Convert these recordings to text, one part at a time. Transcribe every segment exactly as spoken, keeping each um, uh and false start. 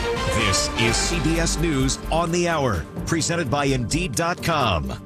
This is C B S News on the Hour, presented by Indeed dot com.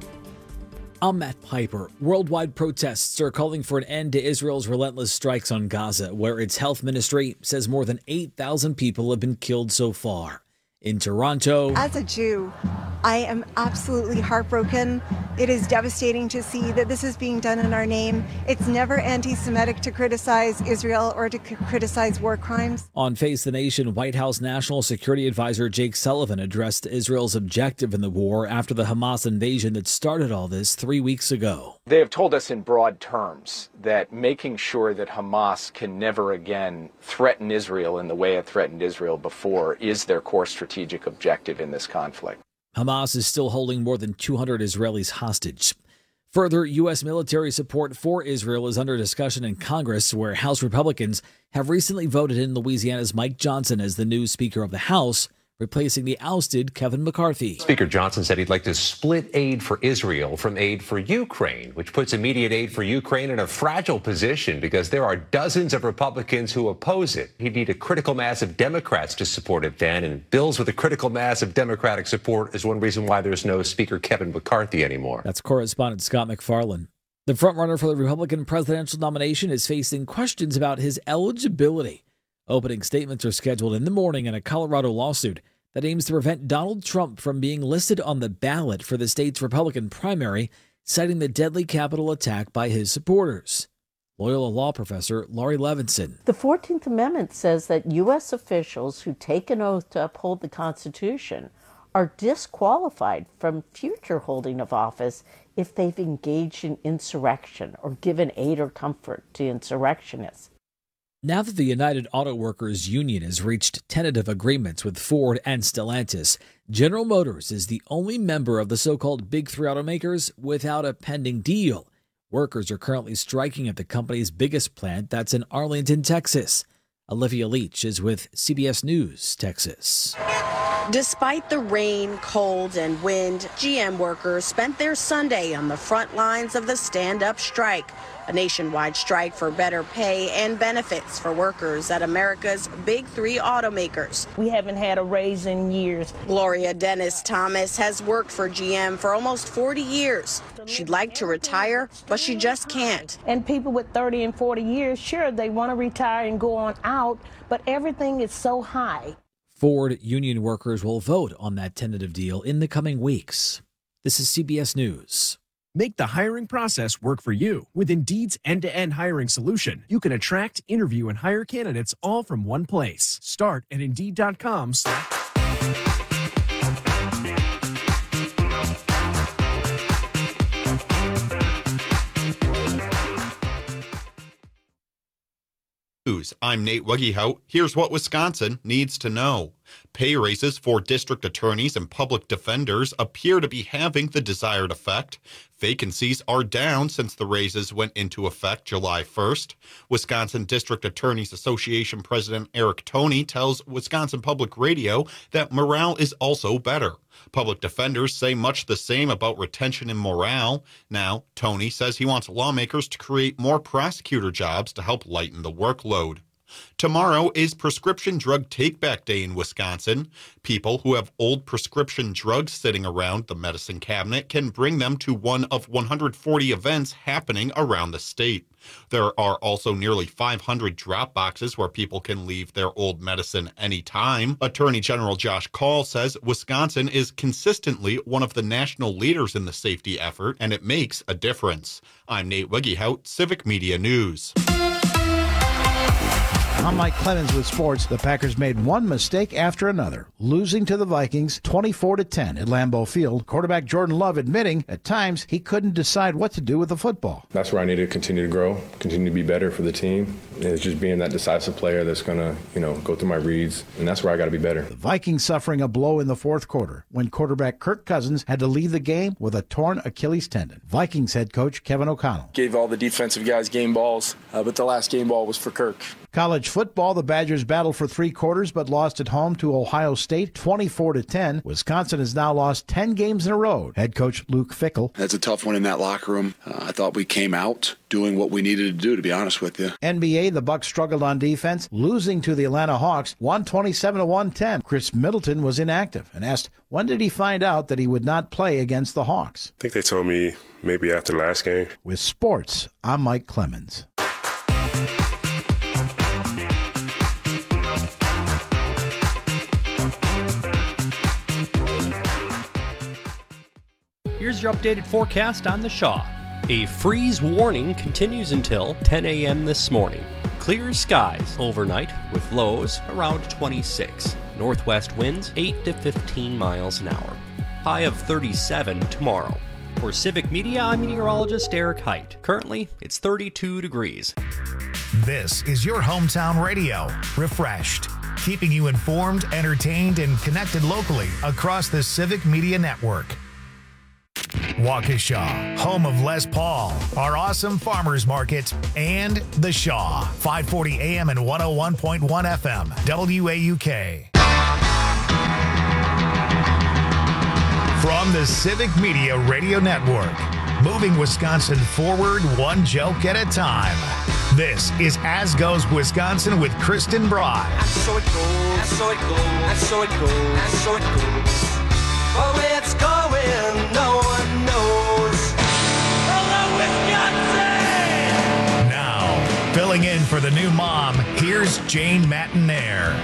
I'm Matt Piper. Worldwide protests are calling for an end to Israel's relentless strikes on Gaza, where its health ministry says more than eight thousand people have been killed so far. In Toronto, as a Jew, I am absolutely heartbroken. It is devastating to see that this is being done in our name. It's never anti-Semitic to criticize Israel or to c- criticize war crimes. On Face the Nation, White House National Security Advisor Jake Sullivan addressed Israel's objective in the war after the Hamas invasion that started all this three weeks ago. They have told us in broad terms that making sure that Hamas can never again threaten Israel in the way it threatened Israel before is their core strategic objective in this conflict. Hamas is still holding more than two hundred Israelis hostage. Further, U S military support for Israel is under discussion in Congress, where House Republicans have recently voted in Louisiana's Mike Johnson as the new Speaker of the House, replacing the ousted Kevin McCarthy. Speaker Johnson said he'd like to split aid for Israel from aid for Ukraine, which puts immediate aid for Ukraine in a fragile position because there are dozens of Republicans who oppose it. He'd need a critical mass of Democrats to support it then, and bills with a critical mass of Democratic support is one reason why there's no Speaker Kevin McCarthy anymore. That's correspondent Scott McFarland. The frontrunner for the Republican presidential nomination is facing questions about his eligibility. Opening statements are scheduled in the morning in a Colorado lawsuit that aims to prevent Donald Trump from being listed on the ballot for the state's Republican primary, citing the deadly Capitol attack by his supporters. Loyola law professor Laurie Levinson. The fourteenth Amendment says that U S officials who take an oath to uphold the Constitution are disqualified from future holding of office if they've engaged in insurrection or given aid or comfort to insurrectionists. Now that the United Auto Workers Union has reached tentative agreements with Ford and Stellantis, General Motors is the only member of the so-called Big Three automakers without a pending deal. Workers are currently striking at the company's biggest plant that's in Arlington, Texas. Olivia Leach is with C B S News, Texas. Despite the rain, cold, and wind, G M workers spent their Sunday on the front lines of the stand-up strike, a nationwide strike for better pay and benefits for workers at America's Big Three automakers. We haven't had a raise in years. Gloria Dennis Thomas has worked for G M for almost forty years. She'd like to retire, but she just can't. And people with thirty and forty years, sure, they want to retire and go on out, but everything is so high. Ford union workers will vote on that tentative deal in the coming weeks. This is C B S News. Make the hiring process work for you. With Indeed's end-to-end hiring solution, you can attract, interview, and hire candidates all from one place. Start at Indeed dot com slash News. I'm Nate Wuggehout. Here's what Wisconsin needs to know. Pay raises for district attorneys and public defenders appear to be having the desired effect. Vacancies are down since the raises went into effect July first. Wisconsin District Attorneys Association President Eric Toney tells Wisconsin Public Radio that morale is also better. Public defenders say much the same about retention and morale. Now, Toney says he wants lawmakers to create more prosecutor jobs to help lighten the workload. Tomorrow is Prescription Drug Take-Back Day in Wisconsin. People who have old prescription drugs sitting around the medicine cabinet can bring them to one of one hundred forty events happening around the state. There are also nearly five hundred drop boxes where people can leave their old medicine anytime. Attorney General Josh Kaul says Wisconsin is consistently one of the national leaders in the safety effort, and it makes a difference. I'm Nate Wuggehout, Civic Media News. I'm Mike Clemens with sports. The Packers made one mistake after another, losing to the Vikings twenty-four to ten at Lambeau Field. Quarterback Jordan Love admitting at times he couldn't decide what to do with the football. That's where I need to continue to grow, continue to be better for the team. It's just being that decisive player that's going to, you know, go through my reads, and that's where I got to be better. The Vikings suffering a blow in the fourth quarter when quarterback Kirk Cousins had to leave the game with a torn Achilles tendon. Vikings head coach Kevin O'Connell gave all the defensive guys game balls, uh, but the last game ball was for Kirk. College college football, the Badgers battled for three quarters but lost at home to Ohio State twenty-four to ten. Wisconsin has now lost ten games in a row. Head coach Luke Fickell. That's a tough one in that locker room. Uh, I thought we came out doing what we needed to do, to be honest with you. N B A, the Bucks struggled on defense, losing to the Atlanta Hawks one twenty-seven to one ten. Chris Middleton was inactive and asked, when did he find out that he would not play against the Hawks? I think they told me maybe after the last game. With sports, I'm Mike Clemens. Here's your updated forecast on the Shaw. A freeze warning continues until ten a.m. this morning. Clear skies overnight with lows around twenty-six. Northwest winds eight to fifteen miles an hour. High of thirty-seven tomorrow. For Civic Media, I'm meteorologist Eric Height. Currently, it's thirty-two degrees. This is your hometown radio, Refreshed, keeping you informed, entertained, and connected locally across the Civic Media Network. Waukesha, home of Les Paul, our awesome farmers market, and The Shaw, five forty a.m. and one oh one point one F M, W A U K. From the Civic Media Radio Network, moving Wisconsin forward one joke at a time. This is As Goes Wisconsin with Kristen Bry. And so it goes, and so it goes, and so it goes, and so it goes. Oh, it's going, no one knows. Hello, Wisconsin! Now, filling in for the new mom, here's Jane Matenaer.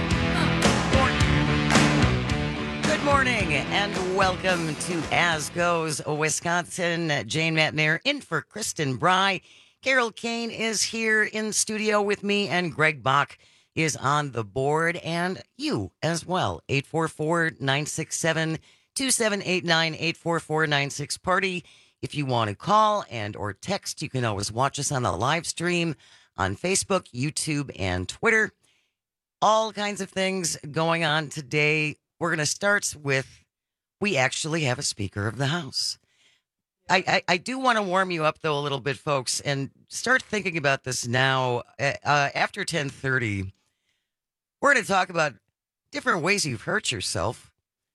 Good morning and welcome to As Goes Wisconsin. Jane Matenaer in for Kristen Bry. Carol Kane is here in studio with me, and Greg Bach is on the board, and you as well. eight four four, nine six seven, two seven eight nine, eight four four nine six party. If you want to call and or text, you can always watch us on the live stream on Facebook, YouTube, and Twitter. All kinds of things going on today. We're going to start with, we actually have a Speaker of the House. I, I, I do want to warm you up, though, a little bit, folks, and start thinking about this now. Uh, after ten thirty, we're going to talk about different ways you've hurt yourself.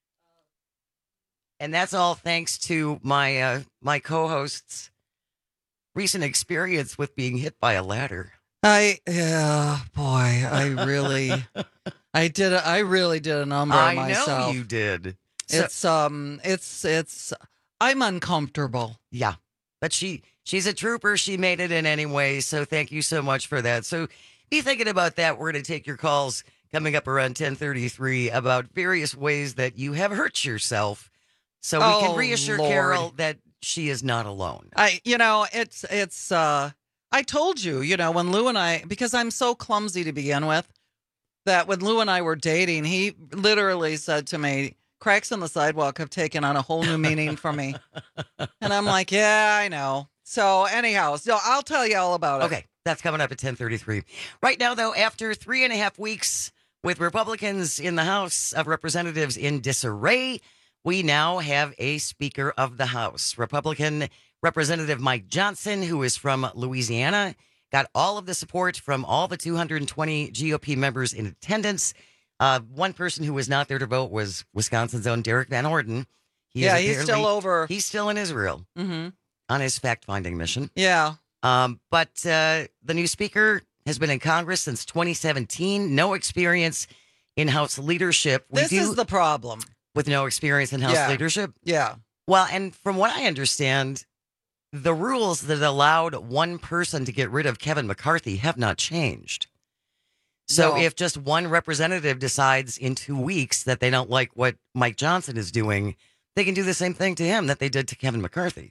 And that's all thanks to my uh, my co-host's recent experience with being hit by a ladder. I, yeah, boy, I really, I did, a, I really did a number on myself. I know you did. So, it's, um, it's, it's, I'm uncomfortable. Yeah, but she, she's a trooper. She made it in any way. So thank you so much for that. So be thinking about that. We're going to take your calls coming up around ten thirty-three about various ways that you have hurt yourself. So we oh, can reassure Lord. Carol that she is not alone. I, you know, it's, it's, uh, I told you, you know, when Lou and I, because I'm so clumsy to begin with, that when Lou and I were dating, he literally said to me, cracks on the sidewalk have taken on a whole new meaning for me. And I'm like, yeah, I know. So anyhow, so I'll tell you all about it. Okay, that's coming up at ten thirty-three. Right now, though, after three and a half weeks with Republicans in the House of Representatives in disarray, we now have a Speaker of the House. Republican Representative Mike Johnson, who is from Louisiana, got all of the support from all the two hundred twenty G O P members in attendance. Uh, one person who was not there to vote was Wisconsin's own Derek Van Orden. He yeah, he's still over. He's still in Israel mm-hmm. on his fact-finding mission. Yeah. Um, but uh, the new Speaker has been in Congress since twenty seventeen. No experience in House leadership. We this do, is the problem. With no experience in House yeah. leadership? Yeah. Well, and from what I understand, the rules that allowed one person to get rid of Kevin McCarthy have not changed. So no. if just one representative decides in two weeks that they don't like what Mike Johnson is doing, they can do the same thing to him that they did to Kevin McCarthy.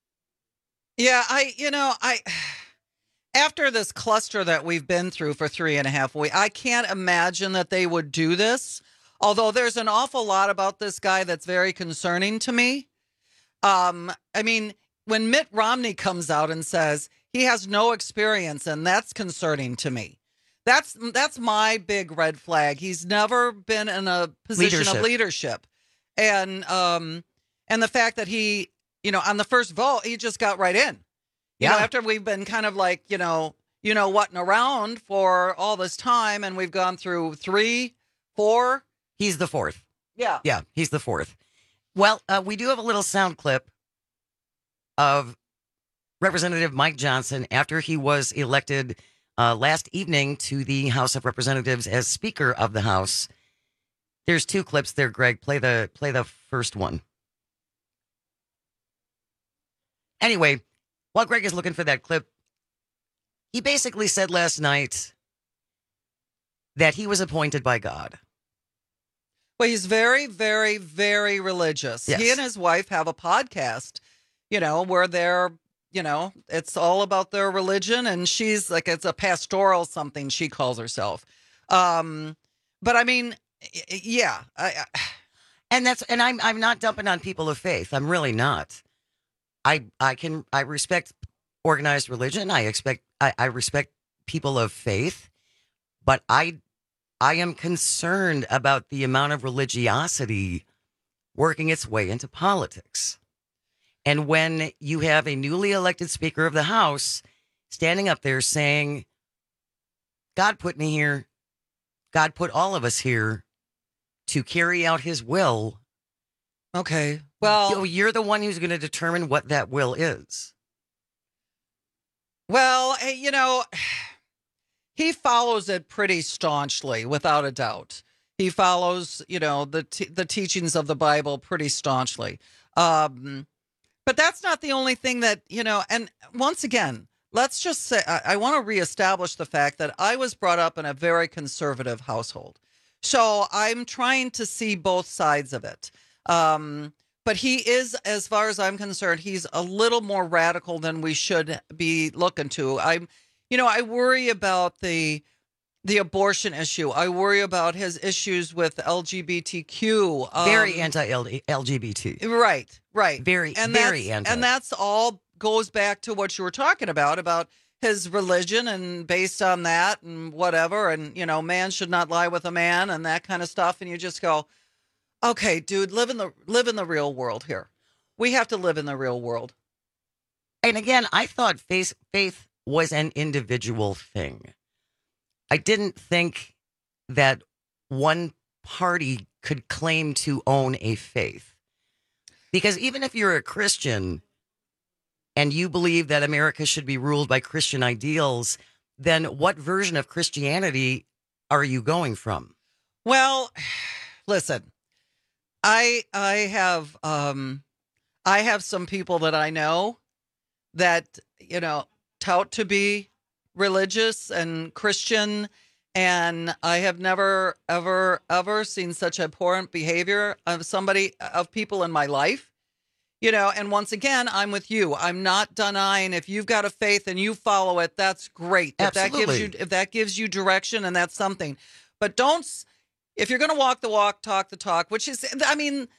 Yeah, I, you know, I, after this cluster that we've been through for three and a half weeks, I can't imagine that they would do this. Although there's an awful lot about this guy that's very concerning to me. Um, I mean, when Mitt Romney comes out and says he has no experience, and that's concerning to me. That's that's my big red flag. He's never been in a position leadership. of leadership. And um, and the fact that he, you know, on the first vote, he just got right in. You yeah. know, after we've been kind of like, you know, you know, whatting around for all this time, and we've gone through three, four. He's the fourth. Yeah. Yeah, he's the fourth. Well, uh, we do have a little sound clip of Representative Mike Johnson after he was elected uh, last evening to the House of Representatives as Speaker of the House. There's two clips there, Greg. Play the play the first one. Anyway, while Greg is looking for that clip, he basically said last night that he was appointed by God. Well, he's very, very, very religious. Yes. He and his wife have a podcast, you know, where they're, you know, it's all about their religion, and she's like, it's a pastoral something she calls herself. Um, but I mean, y- yeah. I, I, And that's and I'm I'm not dumping on people of faith. I'm really not. I I can I respect organized religion. I expect I, I respect people of faith, but I I am concerned about the amount of religiosity working its way into politics. And when you have a newly elected Speaker of the House standing up there saying, God put me here, God put all of us here to carry out his will. Okay. Well, you know, you're the one who's going to determine what that will is. Well, eh, you know, he follows it pretty staunchly, without a doubt. He follows, you know, the t- the teachings of the Bible pretty staunchly. Um, but that's not the only thing that, you know, and once again, let's just say, I, I want to reestablish the fact that I was brought up in a very conservative household. So I'm trying to see both sides of it. Um, but he is, as far as I'm concerned, he's a little more radical than we should be looking to. I'm, you know, I worry about the the abortion issue. I worry about his issues with L G B T Q. Um, Very anti-L G B T. Right, right. Very, and very that's, anti. And that's all goes back to what you were talking about, about his religion, and based on that and whatever. And, you know, man should not lie with a man and that kind of stuff. And you just go, okay, dude, live in the live in the real world here. We have to live in the real world. And again, I thought faith, faith was an individual thing. I didn't think that one party could claim to own a faith. Because even if you're a Christian and you believe that America should be ruled by Christian ideals, then what version of Christianity are you going from? Well, listen, I I have um I have some people that I know that, you know, tout to be religious and Christian, and I have never, ever, ever seen such abhorrent behavior of somebody, of people in my life, you know, and once again, I'm with you. I'm not denying if you've got a faith and you follow it, that's great. If that gives you, if that gives you direction, and that's something, but don't, if you're going to walk the walk, talk the talk, which is, I mean,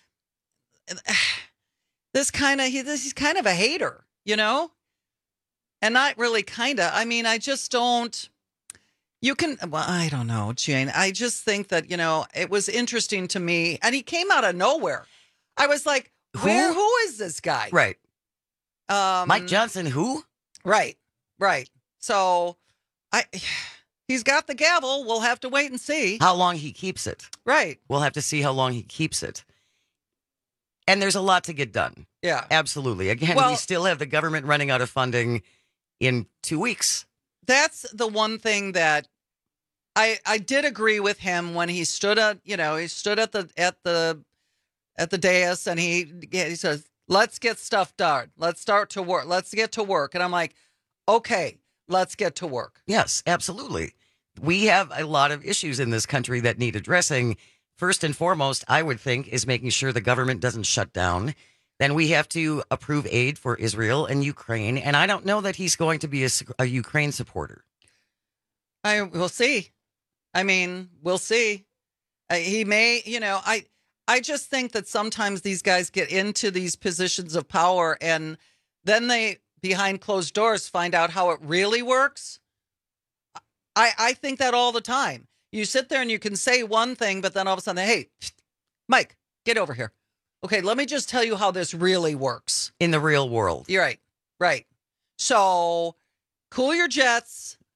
this kind of, he, this, he's kind of a hater, you know? And not really kind of. I mean, I just don't. You can. Well, I don't know, Jane. I just think that, you know, it was interesting to me. And he came out of nowhere. I was like, where? Who is this guy? Right. Um, Mike Johnson, who? Right. Right. So I, he's got the gavel. We'll have to wait and see how long he keeps it. Right. We'll have to see how long he keeps it. And there's a lot to get done. Yeah. Absolutely. Again, Well- we still have the government running out of funding in two weeks. That's the one thing that I I did agree with him when he stood at, you know, he stood at the at the at the dais, and he he says, "Let's get stuff done. Let's start to work. Let's get to work." And I'm like, "Okay, let's get to work." Yes, absolutely. We have a lot of issues in this country that need addressing. First and foremost, I would think, is making sure the government doesn't shut down. Then we have to approve aid for Israel and Ukraine. And I don't know that he's going to be a, a Ukraine supporter. I will see. I mean, we'll see. Uh, he may, you know, I I just think that sometimes these guys get into these positions of power, and then they, behind closed doors, find out how it really works. I I think that all the time. You sit there and you can say one thing, but then all of a sudden, hey, Mike, get over here. Okay, let me just tell you how this really works. In the real world. You're right. Right. So cool your jets.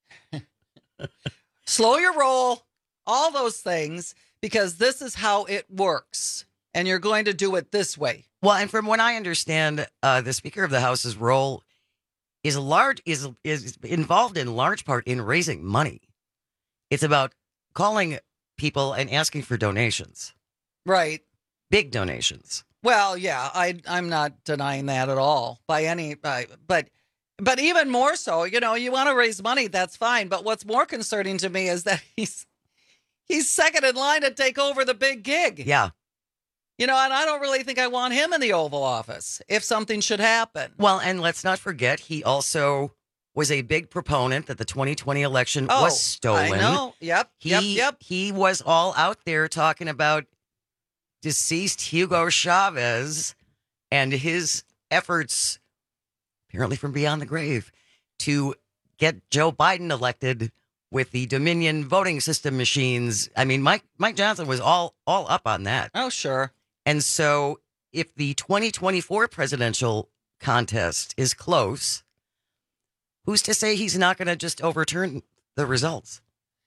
Slow your roll, all those things, because this is how it works. And you're going to do it this way. Well, and from what I understand, uh, the Speaker of the House's role is large is is involved in large part in raising money. It's about calling people and asking for donations. Right. Big donations. Well, yeah, I I'm not denying that at all by any uh, but but even more so, you know, you want to raise money, that's fine. But what's more concerning to me is that he's he's second in line to take over the big gig. Yeah. You know, and I don't really think I want him in the Oval Office if something should happen. Well, and let's not forget, he also was a big proponent that the twenty twenty election Oh, was stolen. I know. Yep. He, yep. Yep. He was all out there talking about deceased Hugo Chavez and his efforts, apparently from beyond the grave, to get Joe Biden elected with the Dominion voting system machines. I mean, Mike Mike Johnson was all all up on that. Oh, sure. And so if the twenty twenty-four presidential contest is close, who's to say he's not going to just overturn the results?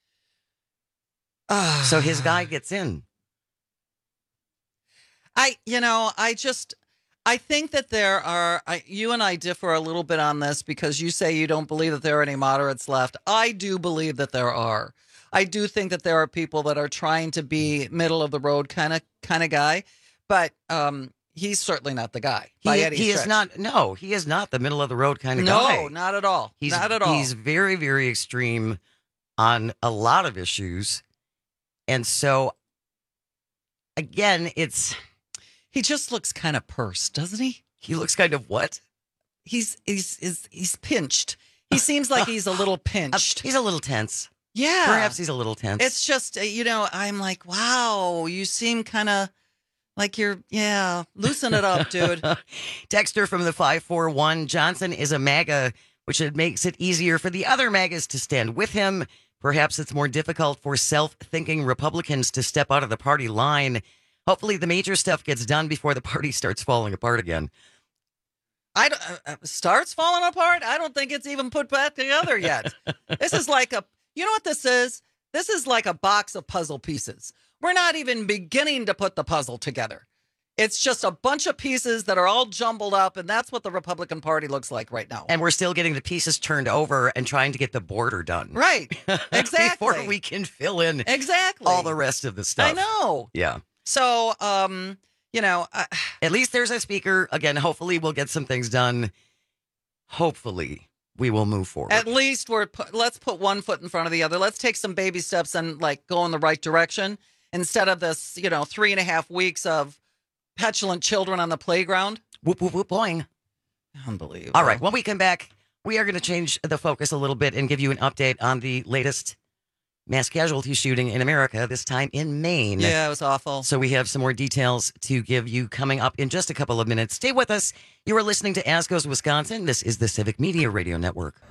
Uh, so his guy gets in. I, you know, I just, I think that there are, I, you and I differ a little bit on this because you say you don't believe that there are any moderates left. I do believe that there are. I do think that there are people that are trying to be middle of the road kind of kind of guy, but um, he's certainly not the guy. By He, any he is stretch. not, no, he is not the middle of the road kind of no, guy. No, not at all. He's, not at all. He's very, very extreme on a lot of issues. And so, again, it's... He just looks kind of pursed, doesn't he? He looks kind of what? He's he's he's, he's pinched. He seems like he's a little pinched. He's a little tense. Yeah. Perhaps he's a little tense. It's just, uh, you know, I'm like, wow, you seem kind of like you're, yeah, loosen it up, dude. Texter from the five four one, Johnson is a MAGA, which it makes it easier for the other MAGAs to stand with him. Perhaps it's more difficult for self-thinking Republicans to step out of the party line. Hopefully the major stuff gets done before the party starts falling apart again. I don't, uh, starts falling apart? I don't think it's even put back together yet. This is like a, you know what this is? This is like a box of puzzle pieces. We're not even beginning to put the puzzle together. It's just a bunch of pieces that are all jumbled up, and that's what the Republican Party looks like right now. And we're still getting the pieces turned over and trying to get the border done. Right. Exactly. Before we can fill in exactly all the rest of the stuff. I know. Yeah. So, um, you know. Uh, At least there's a speaker. Again, hopefully we'll get some things done. Hopefully we will move forward. At least we're, pu- let's put one foot in front of the other. Let's take some baby steps and like go in the right direction instead of this, you know, three and a half weeks of petulant children on the playground. Whoop, whoop, whoop, boing. Unbelievable. All right. When we come back, we are going to change the focus a little bit and give you an update on the latest mass casualty shooting in America, this time in Maine. Yeah, it was awful. So we have some more details to give you coming up in just a couple of minutes. Stay with us. You are listening to As Goes Wisconsin. This is the Civic Media Radio Network.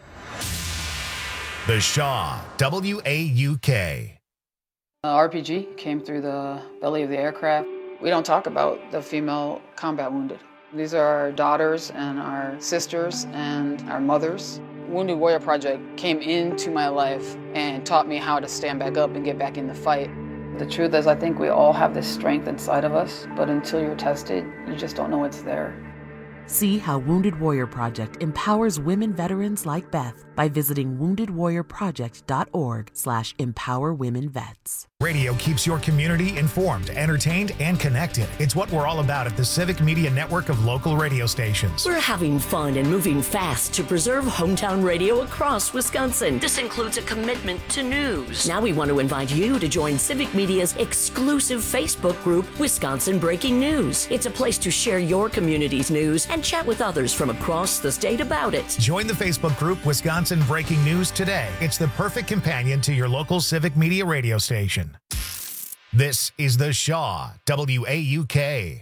The Shaw, W A U K. Uh, R P G came through the belly of the aircraft. We don't talk about the female combat wounded. These are our daughters and our sisters and our mothers. Wounded Warrior Project came into my life and taught me how to stand back up and get back in the fight. The truth is, I think we all have this strength inside of us, but until you're tested, you just don't know it's there. See how Wounded Warrior Project empowers women veterans like Beth by visiting wounded warrior project dot org slash empower women vets. Radio keeps your community informed, entertained, and connected. It's what we're all about at the Civic Media Network of local radio stations. We're having fun and moving fast to preserve hometown radio across Wisconsin. This includes a commitment to news. Now we want to invite you to join Civic Media's exclusive Facebook group, Wisconsin Breaking News. It's a place to share your community's news and chat with others from across the state about it. Join the Facebook group Wisconsin Breaking News today. It's the perfect companion to your local Civic Media radio station. This is The Shaw, W A U K.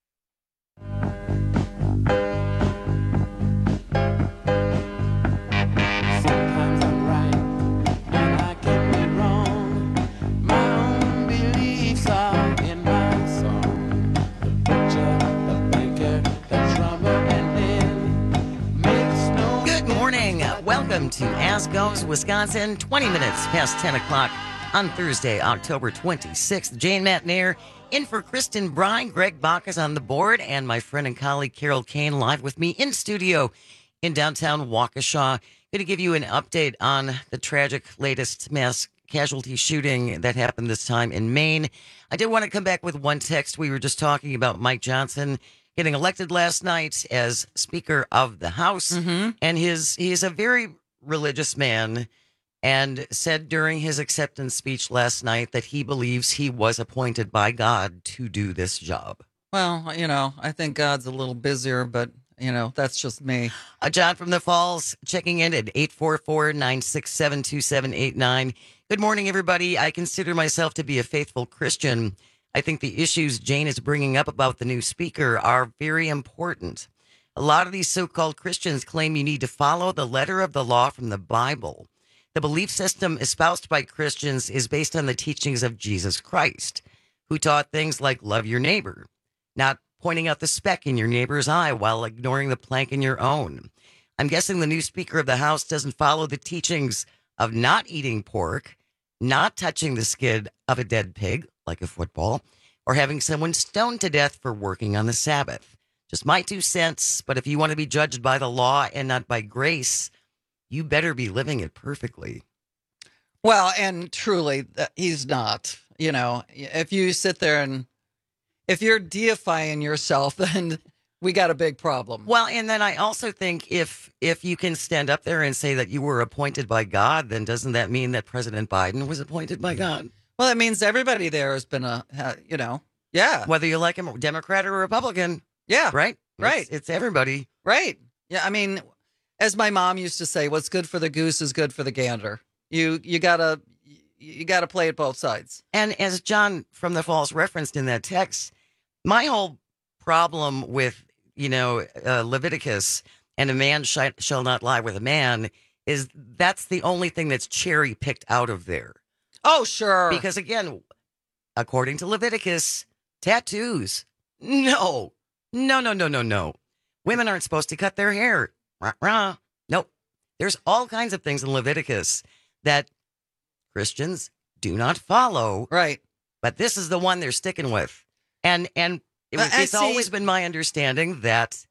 Sometimes I'm right and I can be wrong. My own beliefs are in my song. The butcher, the baker, the drummer, and then makes no. Good morning. Welcome to As Goes Wisconsin, twenty minutes past ten o'clock on Thursday, October twenty-sixth. Jane Matnair in for Kristen Bryan. Greg Bach is on the board, and my friend and colleague Carol Kane live with me in studio in downtown Waukesha. Going to give you an update on the tragic latest mass casualty shooting that happened this time in Maine. I did want to come back with one text. We were just talking about Mike Johnson getting elected last night as Speaker of the House, Mm-hmm. and his he is a very religious man, and said during his acceptance speech last night that he believes he was appointed by God to do this job. Well, you know, I think God's a little busier, but, you know, that's just me. Uh, John from the Falls checking in at eight four four, nine six seven, two seven eight nine. Good morning, everybody. I consider myself to be a faithful Christian. I think the issues Jane is bringing up about the new speaker are very important. A lot of these so-called Christians claim you need to follow the letter of the law from the Bible. The belief system espoused by Christians is based on the teachings of Jesus Christ, who taught things like love your neighbor, not pointing out the speck in your neighbor's eye while ignoring the plank in your own. I'm guessing the new Speaker of the House doesn't follow the teachings of not eating pork, not touching the skin of a dead pig, like a football, or having someone stoned to death for working on the Sabbath. Just my two cents, but if you want to be judged by the law and not by grace, you better be living it perfectly. Well, and truly, uh, he's not. You know, if you sit there and if you're deifying yourself, then we got a big problem. Well, and then I also think if if you can stand up there and say that you were appointed by God, then doesn't that mean that President Biden was appointed by God? Well, that means everybody there has been a, uh, you know, yeah. Whether you like him, Democrat or Republican. Yeah. Right? Right. It's, it's everybody. Right. Yeah. I mean, as my mom used to say, what's good for the goose is good for the gander. You you gotta you gotta play it both sides. And as John from the Falls referenced in that text, my whole problem with, you know, uh, Leviticus and a man sh- shall not lie with a man is that's the only thing that's cherry picked out of there. Oh, sure. Because again, according to Leviticus, tattoos, no, no, no, no, no, no. Women aren't supposed to cut their hair. Rah, rah. Nope. There's all kinds of things in Leviticus that Christians do not follow. Right. But this is the one they're sticking with. And and it was, Uh, it's see- always been my understanding that,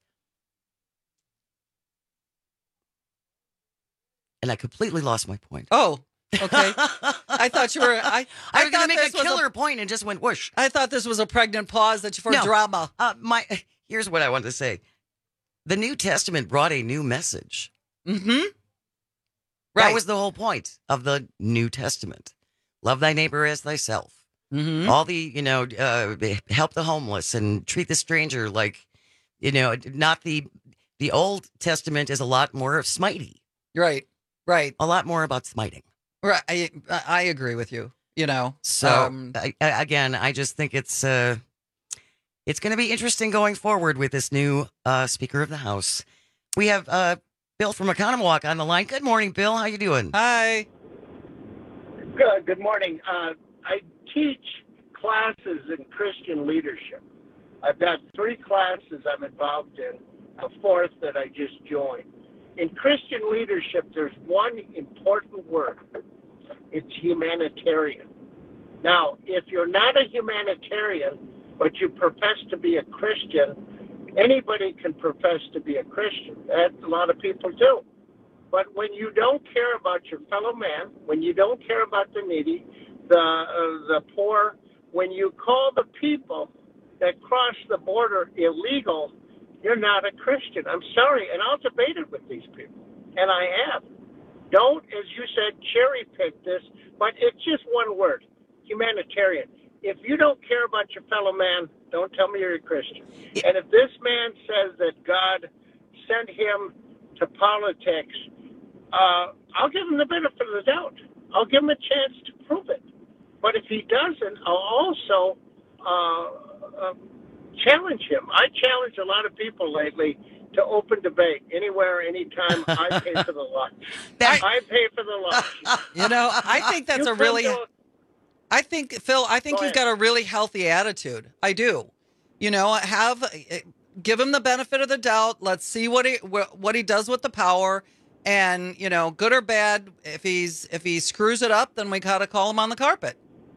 and I completely lost my point. Oh, okay. I thought you were. I, I was going thought to make this a was killer point and just went whoosh. I thought this was a pregnant pause that you for No. drama. Uh, my here's what I wanted to say: the New Testament brought a new message. Mm-hmm. That Right. was the whole point of the New Testament. Love thy neighbor as thyself. Mm-hmm. All the, you know, uh, help the homeless and treat the stranger like, you know, not the, the Old Testament is a lot more of smitey. Right. Right. A lot more about smiting. Right. I, I agree with you. You know. So um, I, I- again, I just think it's, uh, it's going to be interesting going forward with this new uh, Speaker of the House. We have uh, Bill from Economwalk on the line. Good morning, Bill. How you doing? Hi. Good. Good morning. Uh, I teach classes in Christian leadership. I've got three classes I'm involved in, a fourth that I just joined. In Christian leadership, there's one important word. It's humanitarian. Now, if you're not a humanitarian, but you profess to be a Christian, anybody can profess to be a Christian. That a lot of people do. But when you don't care about your fellow man, when you don't care about the needy, the uh, the poor, when you call the people that cross the border illegal, you're not a Christian. I'm sorry, and I'll debate it with these people, and I have. Don't, as you said, cherry pick this, but it's just one word, humanitarian. If you don't care about your fellow man, don't tell me you're a Christian. And if this man says that God sent him to politics, uh, I'll give him the benefit of the doubt. I'll give him a chance to prove it. But if he doesn't, I'll also uh, uh, challenge him. I challenge a lot of people lately to open debate anywhere, anytime. I pay for the lunch. I pay for the lunch. You know, I think that's You a really. come to- I think Phil. I think Go you've ahead. got a really healthy attitude. I do. You know, have give him the benefit of the doubt. Let's see what he wh- what he does with the power. And, you know, good or bad, if he's if he screws it up, then we gotta call him on the carpet.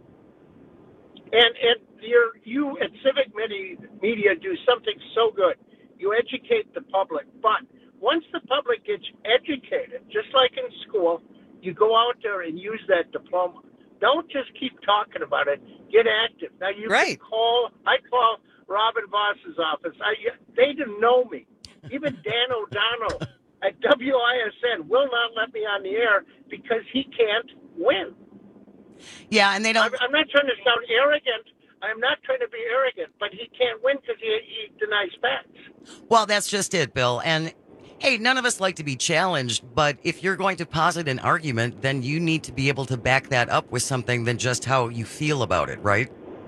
And and you're, you at Civic Media, Media do something so good. You educate the public, but once the public gets educated, just like in school, you go out there and use that diploma. Don't just keep talking about it. Get active. Now you right. can call. I call Robin Voss's office. I they didn't know me. Even Dan O'Donnell at W I S N will not let me on the air because he can't win. Yeah, and they don't. I'm, I'm not trying to sound arrogant. I'm not trying to be arrogant, but he can't win because he, he denies facts. Well, that's just it, Bill. And hey, none of us like to be challenged, but if you're going to posit an argument, then you need to be able to back that up with something than just how you feel about it, right?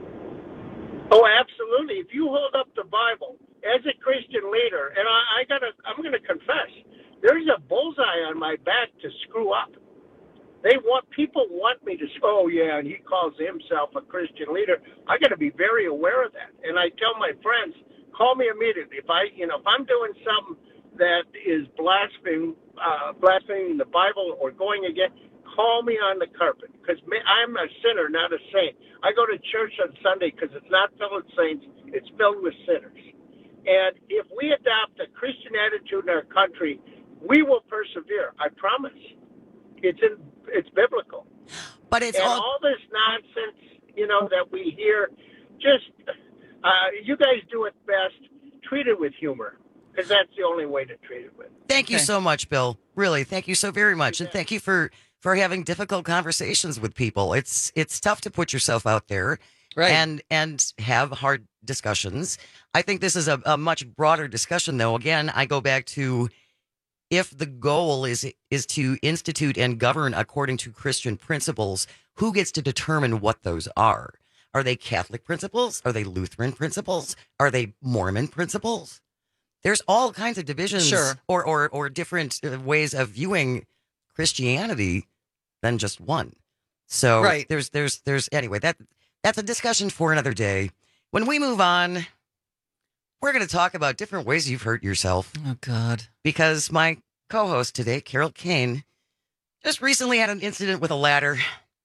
Oh, absolutely. If you hold up the Bible as a Christian leader, and I, I gotta, I'm going to confess, there's a bullseye on my back to screw up. They want people want me to. Oh yeah, and he calls himself a Christian leader. I got to be very aware of that. And I tell my friends, call me immediately if I, you know, if I'm doing something that is blaspheming, uh, blaspheming the Bible or going against. Call me on the carpet because I'm a sinner, not a saint. I go to church on Sunday because it's not filled with saints; it's filled with sinners. And if we adopt a Christian attitude in our country, we will persevere. I promise. It's in, it's biblical. But it's and all... all this nonsense, you know, that we hear. Just uh, you guys do it best. Treat it with humor, because that's the only way to treat it with. Thank you so much, Bill. Really, thank you so very much, and thank you for for having difficult conversations with people. It's it's tough to put yourself out there, right, and and have hard discussions. I think this is a, a much broader discussion, though. Again, I go back to, if the goal is is to institute and govern according to Christian principles, who gets to determine what those are? Are they Catholic principles? Are they Lutheran principles? Are they Mormon principles? There's all kinds of divisions, Sure. or or or different uh, ways of viewing Christianity than just one. So Right. there's there's there's anyway, that that's a discussion for another day. When we move on, we're going to talk about different ways you've hurt yourself. Oh, God. Because my co-host today, Carol Kane, just recently had an incident with a ladder.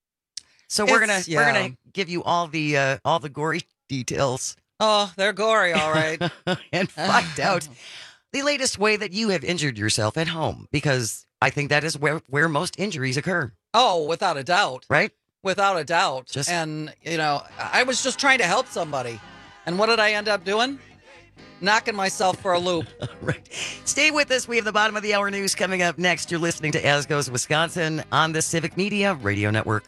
So we're It's- gonna we're yeah. gonna give you all the uh, all the gory details. Oh, they're gory, all right. And find out the latest way that you have injured yourself at home, because I think that is where where most injuries occur. Oh, without a doubt. Right? Without a doubt. Just- and, you know, I was just trying to help somebody. And what did I end up doing? Knocking myself for a loop. Right. Stay with us. We have the bottom of the hour news coming up next. You're listening to As Goes Wisconsin on the Civic Media Radio Network.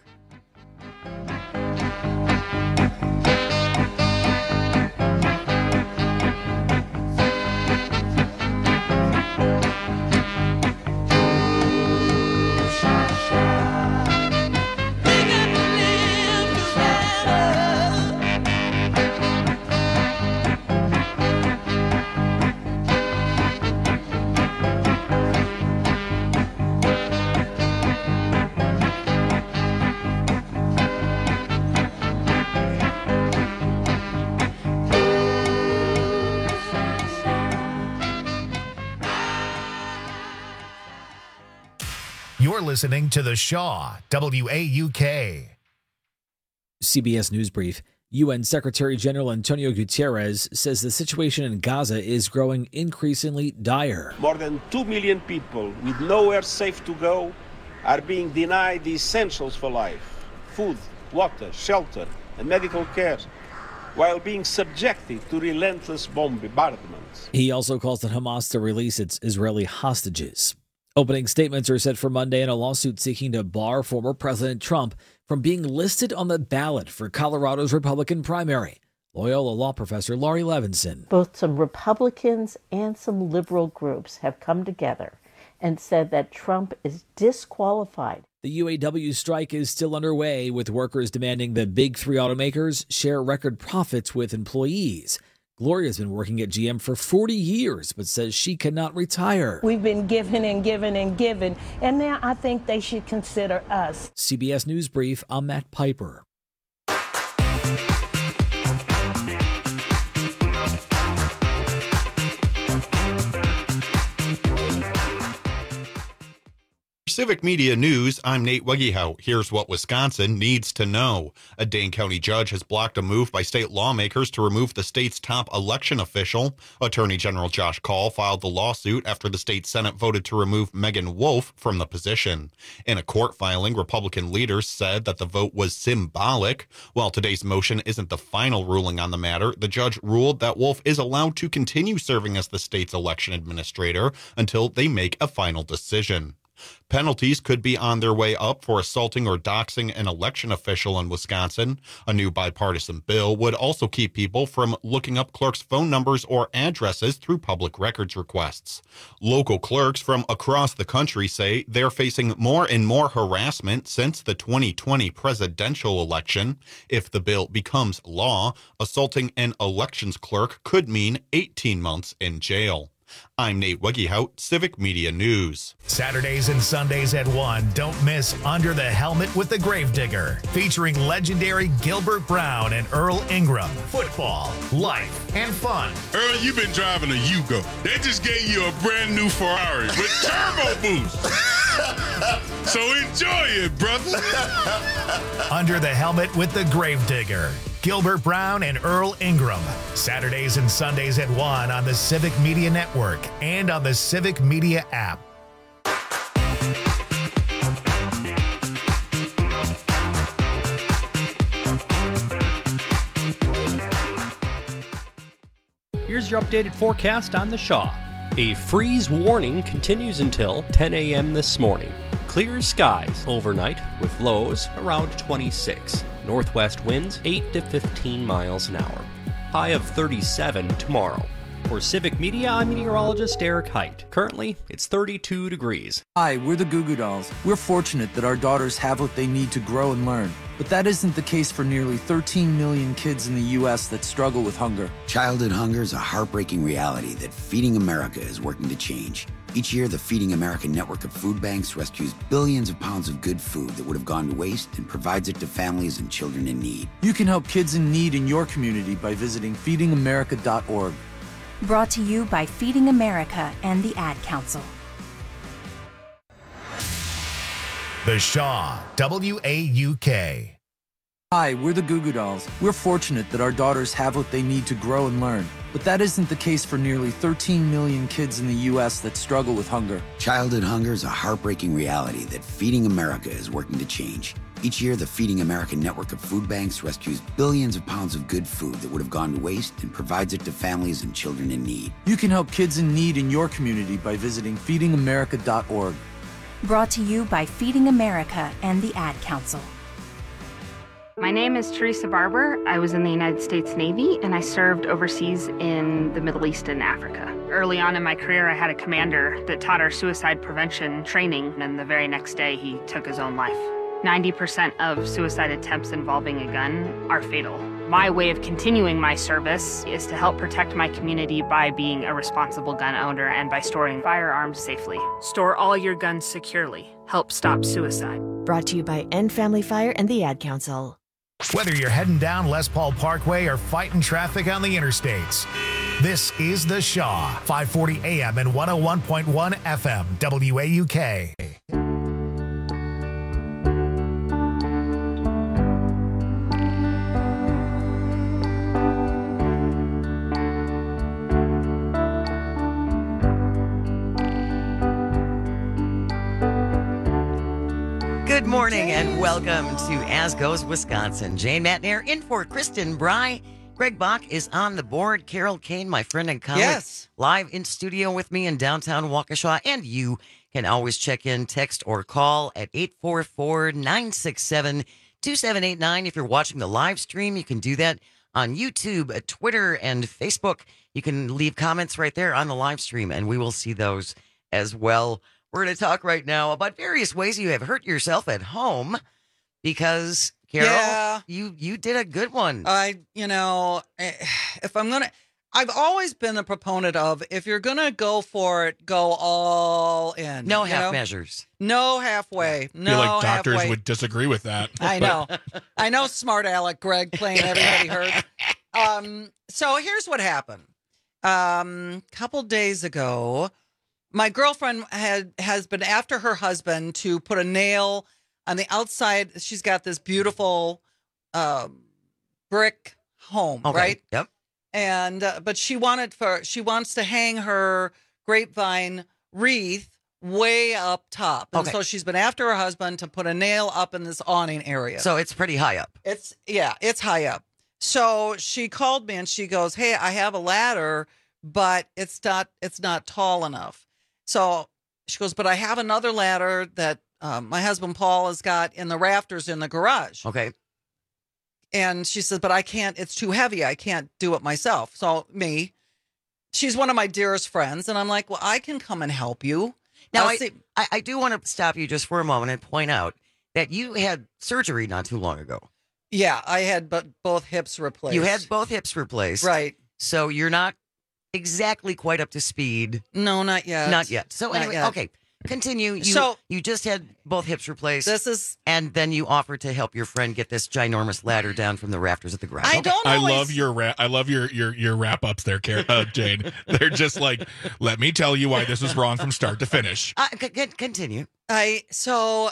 You're listening to The Shaw, W A U K. C B S News Brief. U N Secretary General Antonio Guterres says the situation in Gaza is growing increasingly dire. More than two million people with nowhere safe to go are being denied the essentials for life: food, water, shelter, and medical care, while being subjected to relentless bombardments. He also calls on Hamas to release its Israeli hostages. Opening statements are set for Monday in a lawsuit seeking to bar former President Trump from being listed on the ballot for Colorado's Republican primary. Loyola law professor Laurie Levinson. Both some Republicans and some liberal groups have come together and said that Trump is disqualified. The U A W strike is still underway, with workers demanding the big three automakers share record profits with employees. Gloria's been working at G M for forty years, but says she cannot retire. We've been giving and giving and giving, and now I think they should consider us. C B S News Brief, I'm Matt Piper. Civic Media News, I'm Nate Wegehout. Here's what Wisconsin needs to know. A Dane County judge has blocked a move by state lawmakers to remove the state's top election official. Attorney General Josh Kaul filed the lawsuit after the state Senate voted to remove Megan Wolf from the position. In a court filing, Republican leaders said that the vote was symbolic. While today's motion isn't the final ruling on the matter, the judge ruled that Wolf is allowed to continue serving as the state's election administrator until they make a final decision. Penalties could be on their way up for assaulting or doxing an election official in Wisconsin. A new bipartisan bill would also keep people from looking up clerks' phone numbers or addresses through public records requests. Local clerks from across the country say they're facing more and more harassment since the twenty twenty presidential election. If the bill becomes law, assaulting an elections clerk could mean eighteen months in jail. I'm Nate Wegehout, Civic Media News. Saturdays and Sundays at one, don't miss Under the Helmet with the Gravedigger, featuring legendary Gilbert Brown and Earl Ingram. Football, life, and fun. Earl, you've been driving a Yugo. They just gave you a brand new Ferrari with turbo boost. So enjoy it, brother. Under the Helmet with the Gravedigger. Gilbert Brown and Earl Ingram. Saturdays and Sundays at one on the Civic Media Network and on the Civic Media app. Here's your updated forecast on the Shaw. A freeze warning continues until ten a.m. this morning. Clear skies overnight with lows around twenty-six. Northwest winds eight to fifteen miles an hour. High of thirty-seven tomorrow. For Civic Media, I'm meteorologist Eric Height. Currently, it's thirty-two degrees. Hi, we're the Goo Goo Dolls. We're fortunate that our daughters have what they need to grow and learn. But that isn't the case for nearly thirteen million kids in the U S that struggle with hunger. Childhood hunger is a heartbreaking reality that Feeding America is working to change. Each year, the Feeding America network of food banks rescues billions of pounds of good food that would have gone to waste and provides it to families and children in need. You can help kids in need in your community by visiting feeding america dot org. Brought to you by Feeding America and the Ad Council. The Shaw, W A U K. Hi, we're the Goo Goo Dolls. We're fortunate that our daughters have what they need to grow and learn. But that isn't the case for nearly thirteen million kids in the U S that struggle with hunger. Childhood hunger is a heartbreaking reality that Feeding America is working to change. Each year, the Feeding America network of food banks rescues billions of pounds of good food that would have gone to waste and provides it to families and children in need. You can help kids in need in your community by visiting feeding america dot org. Brought to you by Feeding America and the Ad Council. My name is Teresa Barber. I was in the United States Navy and I served overseas in the Middle East and Africa. Early on in my career, I had a commander that taught our suicide prevention training, and the very next day he took his own life. ninety percent of suicide attempts involving a gun are fatal. My way of continuing my service is to help protect my community by being a responsible gun owner and by storing firearms safely. Store all your guns securely. Help stop suicide. Brought to you by End Family Fire and the Ad Council. Whether you're heading down Les Paul Parkway or fighting traffic on the interstates, this is The Shaw, five forty A M and one oh one point one F M, W A U K. Good morning and welcome to As Goes Wisconsin. Jane Matnair in for Kristen Bry. Greg Bach is on the board. Carol Kane, my friend and colleague, Yes. live in studio with me in downtown Waukesha. And you can always check in, text, or call at eight four four, nine six seven, two seven eight nine. If you're watching the live stream, you can do that on YouTube, Twitter, and Facebook. You can leave comments right there on the live stream, and we will see those as well. We're going to talk right now about various ways you have hurt yourself at home because, Carol, Yeah. you, you did a good one. I, you know, eh, if I'm going to, I've always been a proponent of if you're going to go for it, go all in. No you half know? measures. No halfway. I No feel like doctors halfway. would disagree with that. I know. I know smart Alec Greg playing everybody hurt. Um, so here's what happened. Um, couple days ago, my girlfriend had has been after her husband to put a nail on the outside. She's got this beautiful uh, brick home, Okay. right? Yep. And uh, but she wanted for she wants to hang her grapevine wreath way up top, and Okay. so she's been after her husband to put a nail up in this awning area. So it's pretty high up. It's yeah, it's high up. So she called me and she goes, "Hey, I have a ladder, but it's not it's not tall enough." So she goes, "But I have another ladder that um, my husband Paul has got in the rafters in the garage." Okay. And she says, "But I can't. It's too heavy. I can't do it myself." So me, she's one of my dearest friends, and I'm like, "Well, I can come and help you." Now, I'll I, see- I, I do want to stop you just for a moment and point out that you had surgery not too long ago. yeah, I had but both hips replaced. You had both hips replaced. Right. So you're not exactly quite up to speed. No, not yet. Not yet. So Not anyway, yet. okay. Continue. You, So- you just had both hips replaced. This is and then you offered to help your friend get this ginormous ladder down from the rafters at the garage. I Okay. don't I always- love your ra- I love your your your wrap ups there, Car- uh, Jane. They're just like, let me tell you why this is wrong from start to finish. Uh, c- c- continue. I so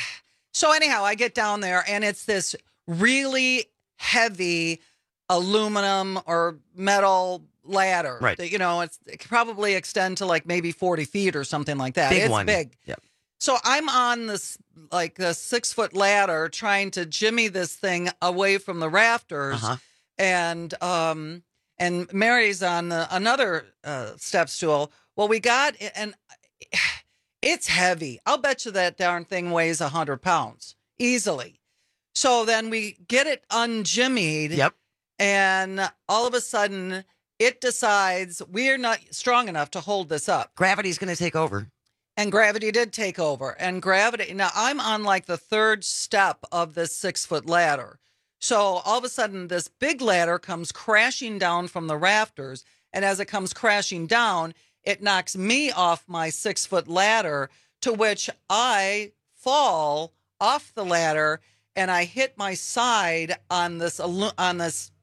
so anyhow, I get down there and it's this really heavy aluminum or metal ladder. Right. That, you know, it's it could probably extend to like maybe forty feet or something like that. Big it's one. big. Yep. So I'm on this like a six foot ladder trying to jimmy this thing away from the rafters, Uh-huh. and um and Mary's on the, another uh, step stool. Well, we got and it's heavy. I'll bet you that darn thing weighs a hundred pounds easily. So then we get it unjimmied. Yep. And all of a sudden, it decides we're not strong enough to hold this up. Gravity's going to take over. And gravity did take over. And gravity, now I'm on like the third step of this six foot ladder. So all of a sudden, this big ladder comes crashing down from the rafters. And as it comes crashing down, it knocks me off my six foot ladder, to which I fall off the ladder and I hit my side on this, alu- on this.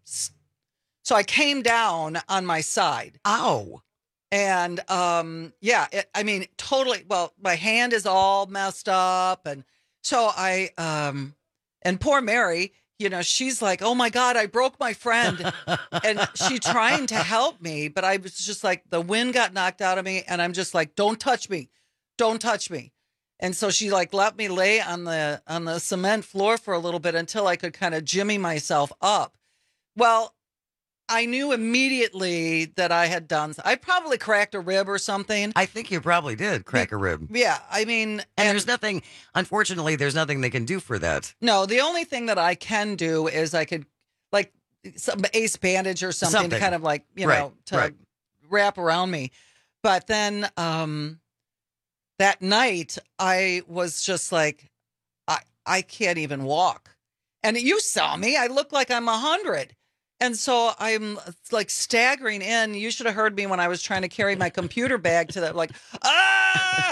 So I came down on my side. Ow. And um, yeah, it, I mean, totally. Well, my hand is all messed up, and so I um, and poor Mary, you know, she's like, "Oh my God, I broke my friend," and she trying to help me, but I was just like, the wind got knocked out of me, and I'm just like, "Don't touch me, don't touch me," and so she like let me lay on the on the cement floor for a little bit until I could kind of jimmy myself up. Well, I knew immediately that I had done. I probably cracked a rib or something. I think you probably did crack a rib. Yeah, I mean, and, and there's nothing, unfortunately, there's nothing they can do for that. No, the only thing that I can do is I could, like, some ace bandage or something, Something. to kind of like, you Right, know, to right. wrap around me. But then um, that night, I was just like, I, I can't even walk. And you saw me. I look like I'm a hundred. And so I'm like staggering in. You should have heard me when I was trying to carry my computer bag to that, like, ah,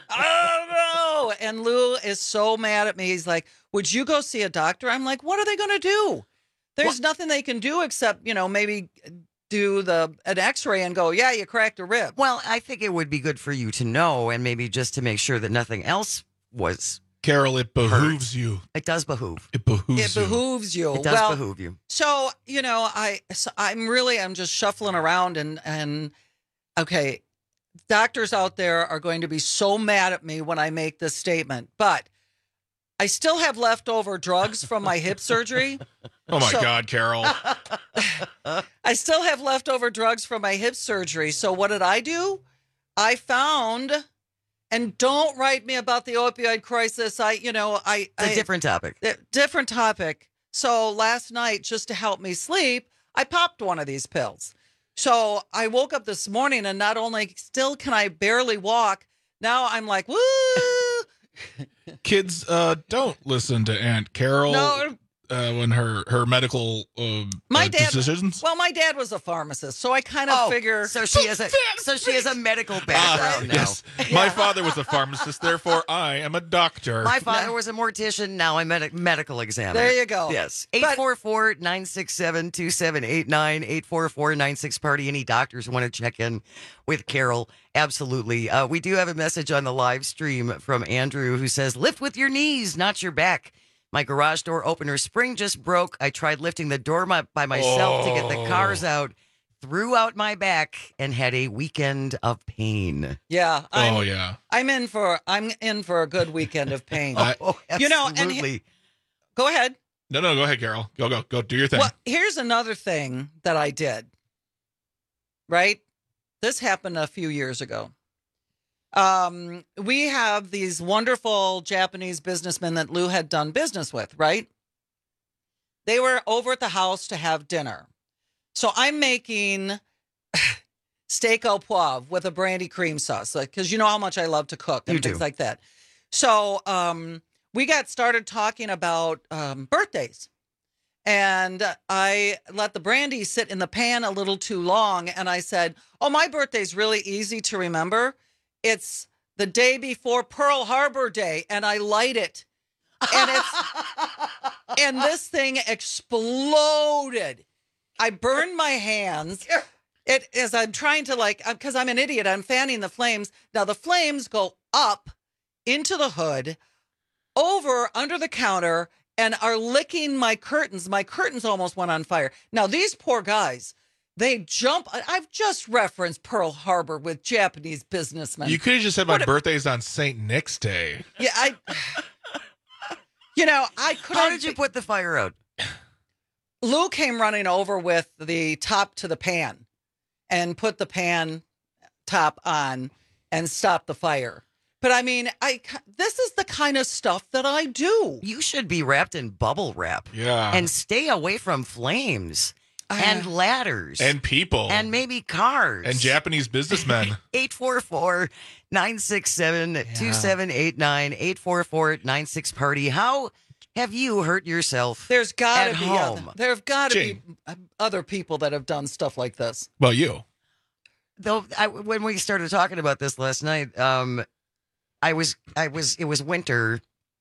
oh no. And Lou is so mad at me. He's like, would you go see a doctor? I'm like, what are they going to do? There's nothing they can do except, you know, maybe do the an x-ray and go, yeah, you cracked a rib. Well, I think it would be good for you to know, and maybe just to make sure that nothing else was. Carol, it behooves you. It does behoove. It behooves It you. behooves you. It does well, behoove you. So, you know, I so I'm really I'm just shuffling around and and okay, doctors out there are going to be so mad at me when I make this statement, but I still have leftover drugs from my hip surgery. Oh my So- God, Carol. I still have leftover drugs from my hip surgery. So what did I do? I found, and don't write me about the opioid crisis. I, you know, I. It's a I- different topic. Uh, Different topic. So last night, just to help me sleep, I popped one of these pills. So I woke up this morning and not only still can I barely walk, now I'm like, woo! Kids, uh, don't listen to Aunt Carol. No, uh, when her her medical uh, My uh, dad, decisions? well, my dad was a pharmacist, so I kind of Oh, figure. so she has a so she has a medical background now. Yes, my father was a pharmacist, therefore I am a doctor. My father was a mortician. Now I'm a medical examiner. There you go. Yes. eight four four, nine six seven, two seven eight nine, eight four four, nine six party. Any doctors want to check in with Carol? Absolutely. Uh, we do have a message on the live stream from Andrew who says, lift with your knees, not your back. My garage door opener spring just broke. I tried lifting the door my, by myself Oh. to get the cars out, threw out my back, and had a weekend of pain. Yeah. I'm, oh yeah. I'm in for I'm in for a good weekend of pain. I- Oh, you know, and absolutely. he- go ahead. No, no, go ahead, Carol. Go, go, go. Do your thing. Well, here's another thing that I did. Right? This happened a few years ago. Um, we have these wonderful Japanese businessmen that Lou had done business with, right? They were over at the house to have dinner. So I'm making steak au poivre with a brandy cream sauce, like, because you know how much I love to cook and You do. things like that. So um, we got started talking about um, birthdays. And I let the brandy sit in the pan a little too long. And I said, oh, my birthday's really easy to remember. It's the day before Pearl Harbor Day. And I light it. And it's and this thing exploded. I burned my hands. It as I'm trying to like, because I'm an idiot, I'm fanning the flames. Now the flames go up into the hood, over under the counter, and are licking my curtains. My curtains almost went on fire. Now, these poor guys, they jump. I- I've just referenced Pearl Harbor with Japanese businessmen. You could have just said my What a- birthday's on Saint Nick's Day. Yeah, I. You know, I couldn't. How did you put the fire out? Lou came running over with the top to the pan and put the pan top on and stopped the fire. But I mean, I this is the kind of stuff that I do. You should be wrapped in bubble wrap. Yeah. And stay away from flames and ladders. And people. And maybe cars. And Japanese businessmen. eight four four, nine six seven, two seven eight nine, eight four four, nine six party. How have you hurt yourself? There's got at to be home? other, there've got to be Jane. other people that have done stuff like this. Well, you. Though I, when we started talking about this last night, um, I was I was it was winter,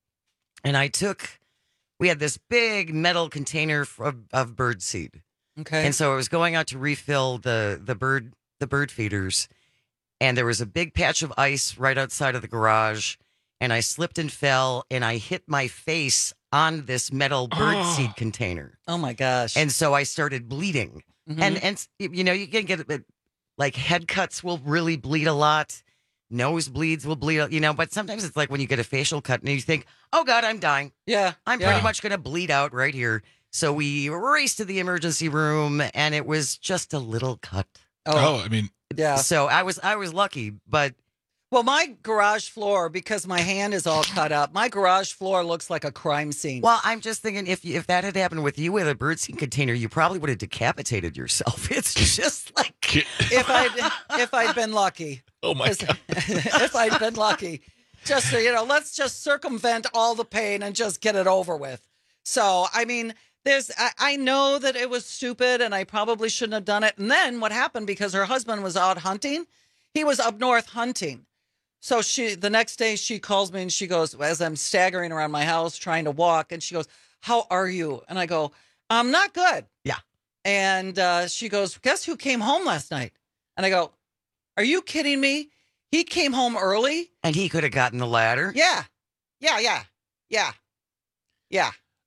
and I took we had this big metal container of, of bird seed. Okay. And so I was going out to refill the the bird the bird feeders, and there was a big patch of ice right outside of the garage, and I slipped and fell, and I hit my face on this metal bird Oh. seed container. Oh my gosh. And so I started bleeding. Mhm. And and you know, you can get a bit like head cuts will really bleed a lot. Nose bleeds will bleed, you know, but sometimes it's like when you get a facial cut and you think, oh God, I'm dying. Yeah. I'm yeah. pretty much going to bleed out right here. So we raced to the emergency room, and it was just a little cut. Oh, I mean, yeah. So I was I was lucky, but Well, my garage floor, because my hand is all cut up, my garage floor looks like a crime scene. well, I'm just thinking if if that had happened with you with a birdseed container, you probably would have decapitated yourself. It's just like if I'd if I'd been lucky. Oh my God. If I'd been lucky. Just so, you know, let's just circumvent all the pain and just get it over with. So, I mean, there's I, I know that it was stupid and I probably shouldn't have done it. And then what happened, because her husband was out hunting, he was up north hunting. So she the next day she calls me and she goes, as I'm staggering around my house trying to walk, and she goes, how are you? And I go, I'm not good. Yeah. And uh, she goes, guess who came home last night? And I go, are you kidding me? He came home early. And he could have gotten the ladder. Yeah. Yeah, yeah. Yeah. Yeah.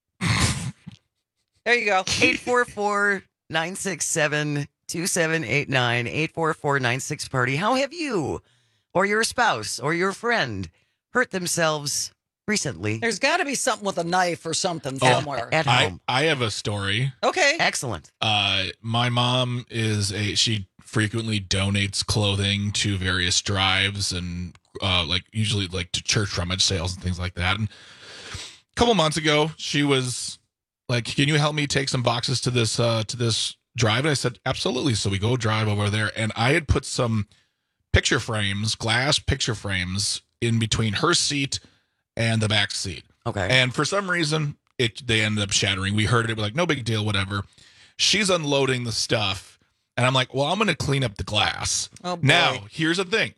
There you go. eight four four, nine six seven, two seven eight nine, eight four four, nine six party. How have you or your spouse or your friend hurt themselves recently? There's got to be something with a knife or something Oh, somewhere. At I, home. I have a story. Okay. Excellent. Uh, my mom is a, she frequently donates clothing to various drives and, uh, like usually like to church rummage sales and things like that. And a couple months ago, she was like, can you help me take some boxes to this, uh, to this drive? And I said, absolutely. So we go drive over there, and I had put some picture frames, glass picture frames in between her seat and the back seat. Okay. And for some reason, it they ended up shattering. We heard it, we're like, no big deal, whatever. She's unloading the stuff, and I'm like, well, I'm going to clean up the glass. Oh, boy. Now, here's the thing.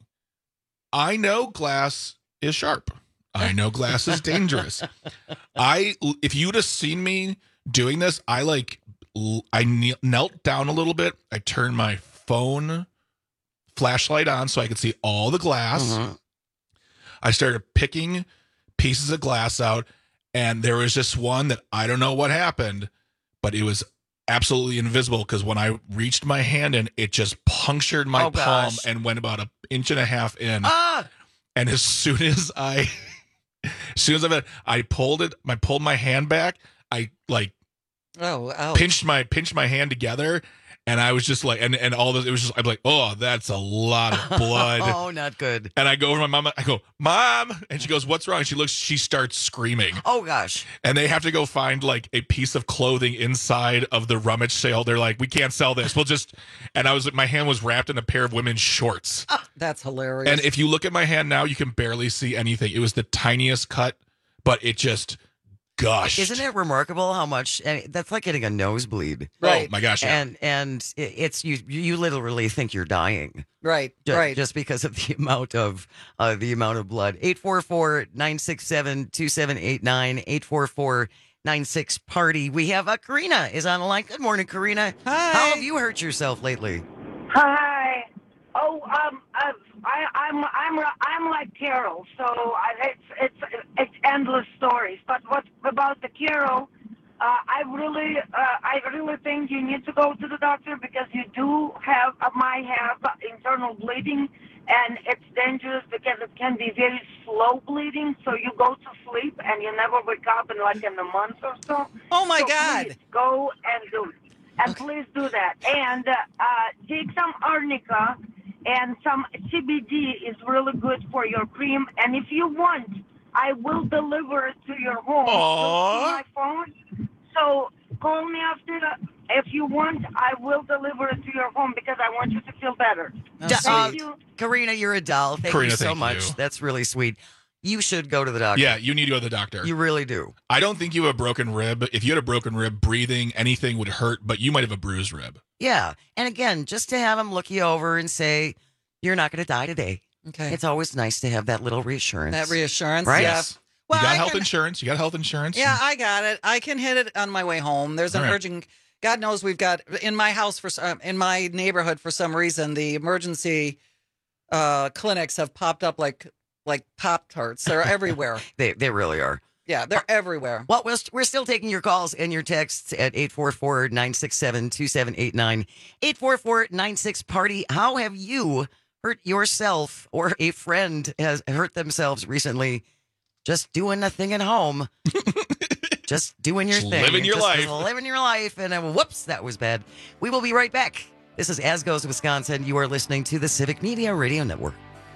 I know glass is sharp. I know glass is dangerous. I, if you'd have seen me doing this, I like, I knelt down a little bit. I turned my phone flashlight on so I could see all the glass. Mm-hmm. I started picking pieces of glass out, and there was just one that I don't know what happened, but it was absolutely invisible because when I reached my hand in, it just punctured my Oh, palm gosh. and went about an inch and a half in. Ah! And as soon as I, as soon as I, I pulled it, I pulled my hand back. I like Oh, ouch. pinched my pinched my hand together, and I was just like, and and all this, it was just, I'm like, oh, that's a lot of blood. Oh, not good. And I go over to my mom. I go, Mom, and she goes, what's wrong? And she looks. She starts screaming. Oh gosh. And they have to go find like a piece of clothing inside of the rummage sale. They're like, we can't sell this. We'll just. And I was, my hand was wrapped in a pair of women's shorts. That's hilarious. And if you look at my hand now, you can barely see anything. It was the tiniest cut, but it just gushed. Isn't it remarkable how much I mean, that's like getting a nosebleed? Right. Oh, my gosh, yeah. And and it- it's you you literally think you're dying. Right. Ju- right. Just because of the amount of uh, the amount of blood. eight four four, nine six seven, two seven eight nine, eight four four, nine six party. We have uh, Karina is on the line. Good morning, Karina. Hi. How have you hurt yourself lately? Hi. Oh, um, uh, I, I'm, I'm, I'm like Carol. So I, it's, it's, it's endless stories. But what about the Carol? Uh, I really, uh, I really think you need to go to the doctor because you do have, uh, might have internal bleeding, and it's dangerous because it can be very slow bleeding. So you go to sleep and you never wake up in like in a month or so. Oh my So God. please go and do it. And please do that. And uh, uh, take some arnica, and some C B D is really good for your cream. And if you want, I will deliver it to your home Aww. through my phone. So call me after that. If you want, I will deliver it to your home because I want you to feel better. Da- Thank uh, you. Karina, you're a doll. Thank Karina, you so thank much. you. That's really sweet. You should go to the doctor. Yeah, you need to go to the doctor. You really do. I don't think you have a broken rib. If you had a broken rib, breathing, anything would hurt, but you might have a bruised rib. Yeah. And again, just to have him look you over and say, you're not going to die today. Okay. It's always nice to have that little reassurance. That reassurance. Right? Yeah. Yes. Well, you got I health can- insurance. You got health insurance. Yeah, I got it. I can hit it on my way home. There's an All right. urgent. God knows we've got in my house for some, in my neighborhood for some reason the emergency uh, clinics have popped up like like Pop Tarts. They're everywhere. They they really are. Yeah, they're everywhere. Well, we're, st- we're still taking your calls and your texts at eight four four, nine six seven, two seven eight nine, eight four four, nine six party. How have you hurt yourself or a friend has hurt themselves recently just doing a thing at home? Just doing your Just thing. living your Just life. Living your life. And uh, whoops, that was bad. We will be right back. This is As Goes Wisconsin. You are listening to the Civic Media Radio Network.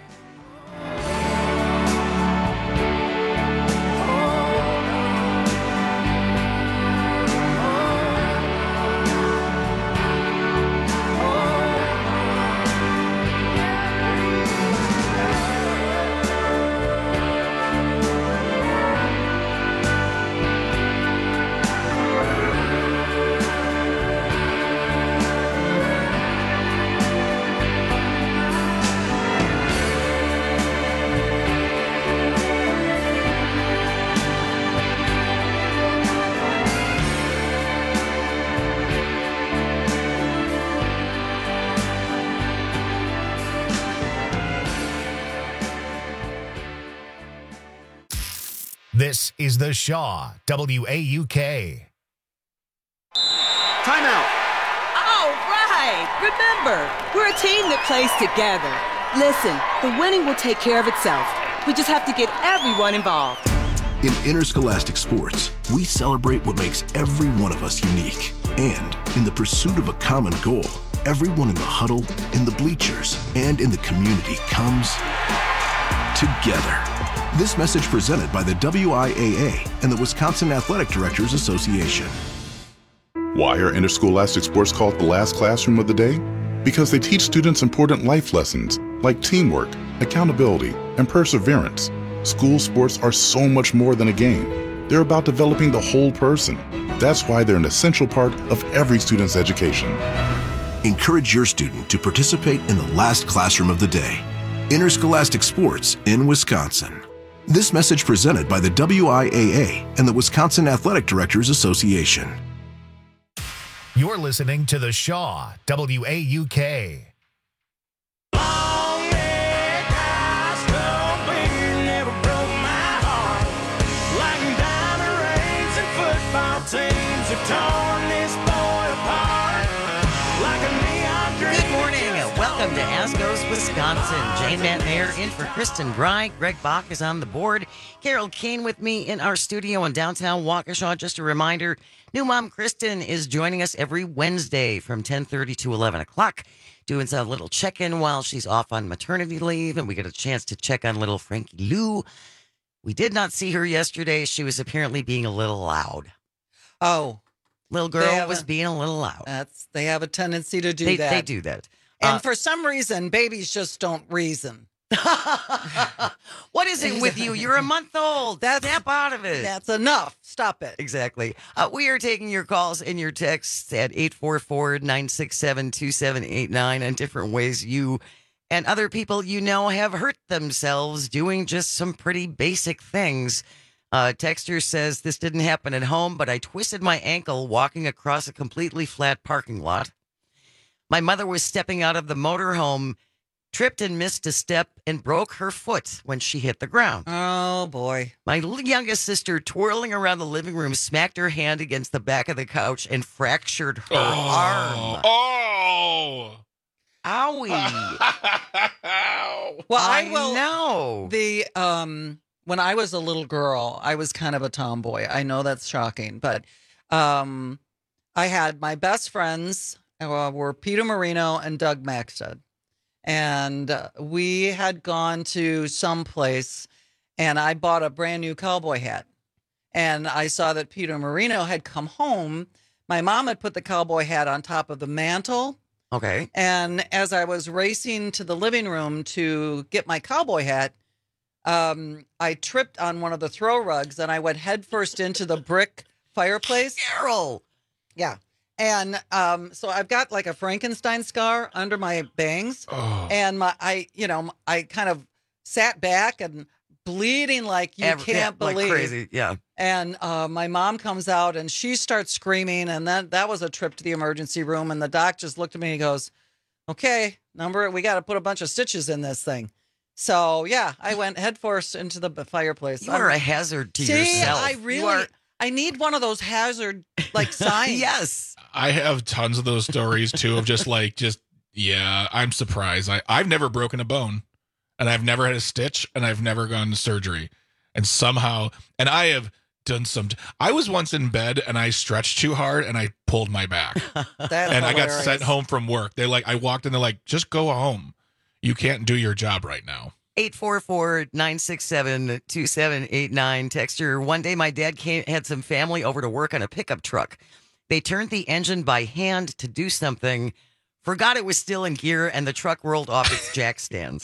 This is the Shaw, W A U K. Timeout. All right. Remember, we're a team that plays together. Listen, the winning will take care of itself. We just have to get everyone involved. In interscholastic sports, we celebrate what makes every one of us unique. And in the pursuit of a common goal, everyone in the huddle, in the bleachers, and in the community comes together. This message presented by the W I A A and the Wisconsin Athletic Directors Association. Why are interscholastic sports called the last classroom of the day? Because they teach students important life lessons like teamwork, accountability, and perseverance. School sports are so much more than a game. They're about developing the whole person. That's why they're an essential part of every student's education. Encourage your student to participate in the last classroom of the day, Interscholastic Sports in Wisconsin. This message presented by the W I A A and the Wisconsin Athletic Directors Association. You're listening to The Shaw, W A U K. Good morning. Welcome to Asco's, Wisconsin. Jane Matt in for Kristen Bry. Greg Bach is on the board. Carol Kane with me in our studio in downtown Waukesha. Just a reminder, new mom Kristen is joining us every Wednesday from ten thirty to eleven o'clock, doing a little check-in while she's off on maternity leave, and we get a chance to check on little Frankie Lou. We did not see her yesterday. She was apparently being a little loud. Oh. Little girl was a, being a little loud. That's They have a tendency to do they, that. They do that. And uh, for some reason, babies just don't reason. What is it with you? You're a month old. That's, Snap out of it. That's enough. Stop it. Exactly. Uh, we are taking your calls and your texts at eight four four, nine six seven, two seven eight nine and different ways you and other people you know have hurt themselves doing just some pretty basic things. Uh, Texter says, this didn't happen at home, but I twisted my ankle walking across a completely flat parking lot. My mother was stepping out of the motorhome, tripped and missed a step, and broke her foot when she hit the ground. Oh, boy. My youngest sister, twirling around the living room, smacked her hand against the back of the couch and fractured her oh. arm. Oh! Owie. Well, I, I will know. The, um... When I was a little girl, I was kind of a tomboy. I know that's shocking, but um, I had my best friends uh, were Peter Marino and Doug Maxted. And uh, we had gone to some place, and I bought a brand new cowboy hat. And I saw that Peter Marino had come home. My mom had put the cowboy hat on top of the mantle. Okay. And as I was racing to the living room to get my cowboy hat, Um, I tripped on one of the throw rugs and I went headfirst into the brick fireplace. Carol! Yeah. And um, so I've got like a Frankenstein scar under my bangs. Oh. And my, I, you know, I kind of sat back and bleeding like you Every, can't yeah, believe. Like crazy, yeah. And uh, my mom comes out and she starts screaming. And then that was a trip to the emergency room. And the doc just looked at me and he goes, okay, number, we got to put a bunch of stitches in this thing. So, yeah, I went headfirst into the fireplace. You are I'm, a hazard to see, yourself. I really, are... I need one of those hazard, like, signs. Yes. I have tons of those stories, too, of just, like, just, yeah, I'm surprised. I, I've never broken a bone, and I've never had a stitch, and I've never gone to surgery. And somehow, and I have done some, I was once in bed, and I stretched too hard, and I pulled my back. That's and hilarious. I got sent home from work. They're like, I walked in, they're like, just go home. You can't do your job right now. eight four four, nine six seven, two seven eight nine. Texture. One day my dad came, had some family over to work on a pickup truck. They turned the engine by hand to do something, forgot it was still in gear, and the truck rolled off its jack stands.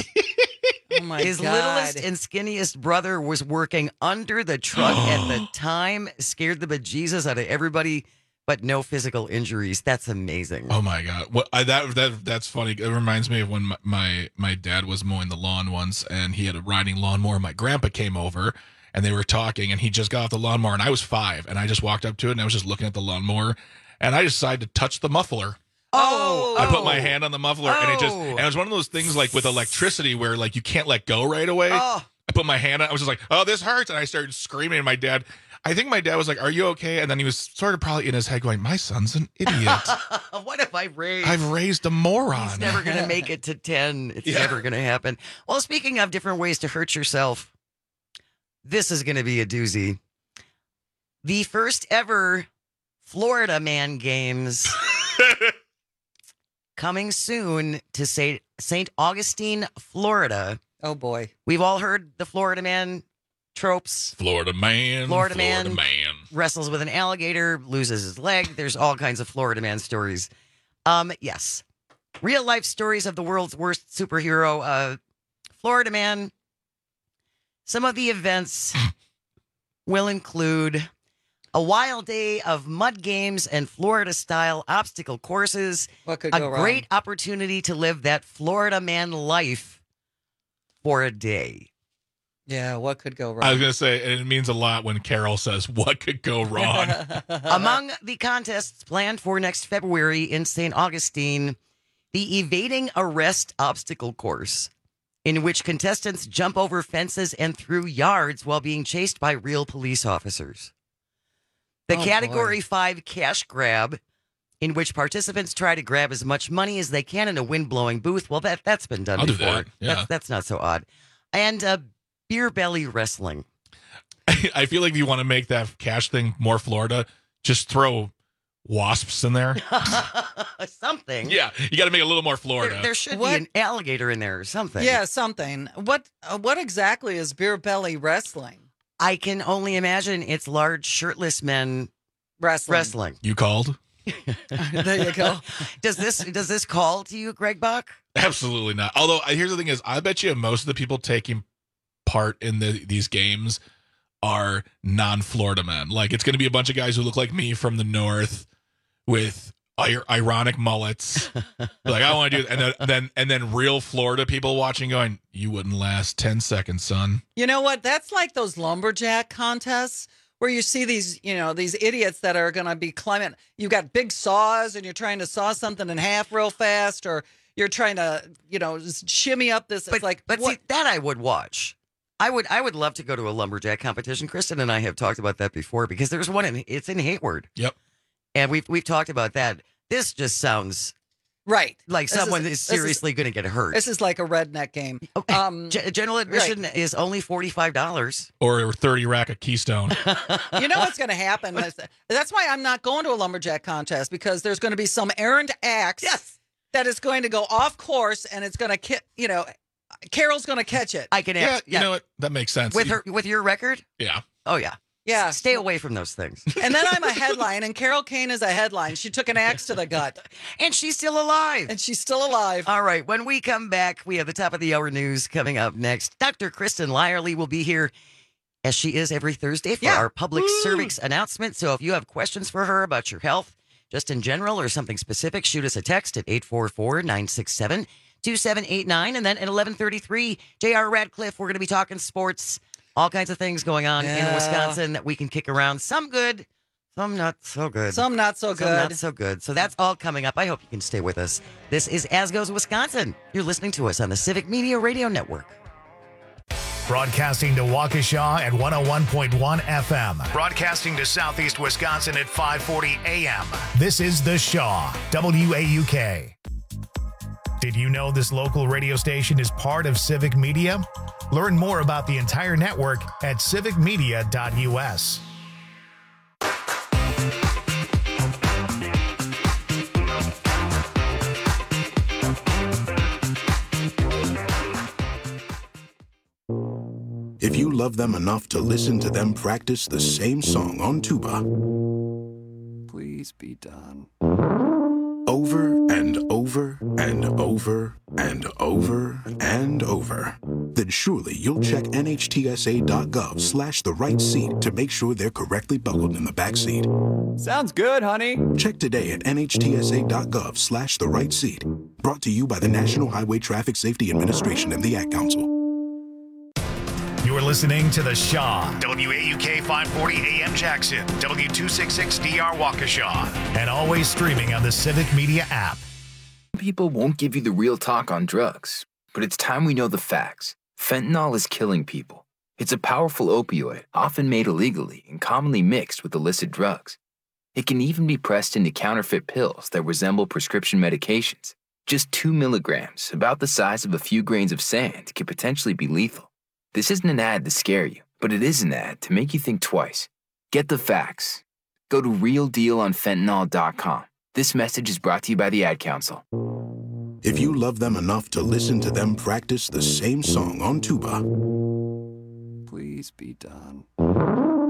Oh my His God. littlest and skinniest brother was working under the truck at the time, scared the bejesus out of everybody, but no physical injuries. That's amazing. Oh my God. What I, that that that's funny. It reminds me of when my, my my dad was mowing the lawn once, and he had a riding lawnmower. My grandpa came over and they were talking, and he just got off the lawnmower, and I was five, and I just walked up to it and I was just looking at the lawnmower, and I decided to touch the muffler. Oh, I put my hand on the muffler, oh. and it just and it was one of those things like with electricity where like you can't let go right away. Oh. I put my hand on, I was just like, oh, this hurts, and I started screaming, and my dad, I think my dad was like, are you okay? And then he was sort of probably in his head going, my son's an idiot. What have I raised? I've raised a moron. He's never going to make it to ten. It's Yeah. never going to happen. Well, speaking of different ways to hurt yourself, this is going to be a doozy. The first ever Florida Man Games coming soon to Saint Saint Augustine, Florida. Oh, boy. We've all heard the Florida Man tropes. Florida man. Florida, Florida man, man. wrestles with an alligator, loses his leg. There's all kinds of Florida Man stories. Um, yes. Real life stories of the world's worst superhero, uh, Florida Man. Some of the events will include a wild day of mud games and Florida-style obstacle courses. What could a go wrong? great opportunity to live that Florida man life for a day. Yeah, what could go wrong? I was going to say, and it means a lot when Carol says, what could go wrong? Among the contests planned for next February in Saint Augustine, the Evading Arrest Obstacle Course, in which contestants jump over fences and through yards while being chased by real police officers. The Oh, Category boy. five Cash Grab, in which participants try to grab as much money as they can in a wind-blowing booth. Well, that, that's been done I'll do before. that, yeah. That's, that's not so odd. And uh, Beer Belly Wrestling. I feel like if you want to make that cash thing more Florida, just throw wasps in there. Something. Yeah, you got to make it a little more Florida. There, there should What? be an alligator in there or something. Yeah, something. What uh, What exactly is beer belly wrestling? I can only imagine it's large shirtless men Wrestling. wrestling. You called? There you go. Does this does this call to you, Greg Buck? Absolutely not. Although uh, here's the thing: is I bet you most of the people taking part in the, these games are non-Florida men. Like it's going to be a bunch of guys who look like me from the north with ir- ironic mullets. Like I want to do it, and then, then and then real Florida people watching, going, "You wouldn't last ten seconds, son." You know what? That's like those lumberjack contests where you see these, you know, these idiots that are going to be climbing. You've got big saws and you're trying to saw something in half real fast, or you're trying to, you know, just shimmy up this. But it's like, but what? see, that I would watch. I would I would love to go to a lumberjack competition. Kristen and I have talked about that before because there's one in it's in Hayward. Yep. And we've we've talked about that. This just sounds right. like This someone is- is, this is- seriously going to get hurt. This is like a redneck game. Um, G- general admission is only forty-five dollars. Or thirty rack of Keystone. You know what's going to happen? That's, that's why I'm not going to a lumberjack contest, because there's going to be some errant axe yes. that is going to go off course, and it's going to, ki- you know, Carol's going to catch it. I can Yeah, ask, you know what? That makes sense. with her with your record. Yeah. Oh yeah. Yeah. Stay away from those things. And then I'm a headline, and Carol Kane is a headline. She took an axe to the gut. And she's still alive. And she's still alive. All right. When we come back, we have the top of the hour news coming up next. Doctor Kristen Lyerly will be here, as she is every Thursday, for Yeah. our public Woo. cervix announcement. So if you have questions for her about your health, just in general or something specific, shoot us a text at eight four four, nine six seven, two seven eight nine. And then at eleven thirty-three, J R Radcliffe, we're going to be talking sports. All kinds of things going on Yeah. in Wisconsin that we can kick around. Some good, some not so good. Some not so Some good. not so good. So that's all coming up. I hope you can stay with us. This is As Goes Wisconsin. You're listening to us on the Civic Media Radio Network. Broadcasting to Waukesha at one oh one point one F M. Broadcasting to Southeast Wisconsin at five forty A M. This is The Shaw, W A U K. Did you know this local radio station is part of Civic Media? Learn more about the entire network at civic media dot U S. If you love them enough to listen to them practice the same song on tuba, Please be done. over and over and over and over and over, then surely you'll check N H T S A dot gov slash the right seat to make sure they're correctly buckled in the back seat. Sounds good, honey. Check today at N H T S A dot gov slash the right seat. Brought to you by the National Highway Traffic Safety Administration and the Ad Council. You're listening to The Shaw, W A U K five forty A M Jackson, W two sixty-six D R Waukesha, and always streaming on the Civic Media app. People won't give you the real talk on drugs, but it's time we know the facts. Fentanyl is killing people. It's a powerful opioid, often made illegally and commonly mixed with illicit drugs. It can even be pressed into counterfeit pills that resemble prescription medications. Just two milligrams, about the size of a few grains of sand, can potentially be lethal. This isn't an ad to scare you, but it is an ad to make you think twice. Get the facts. Go to real deal on fentanyl dot com. This message is brought to you by the Ad Council. If you love them enough to listen to them practice the same song on tuba, Please be done.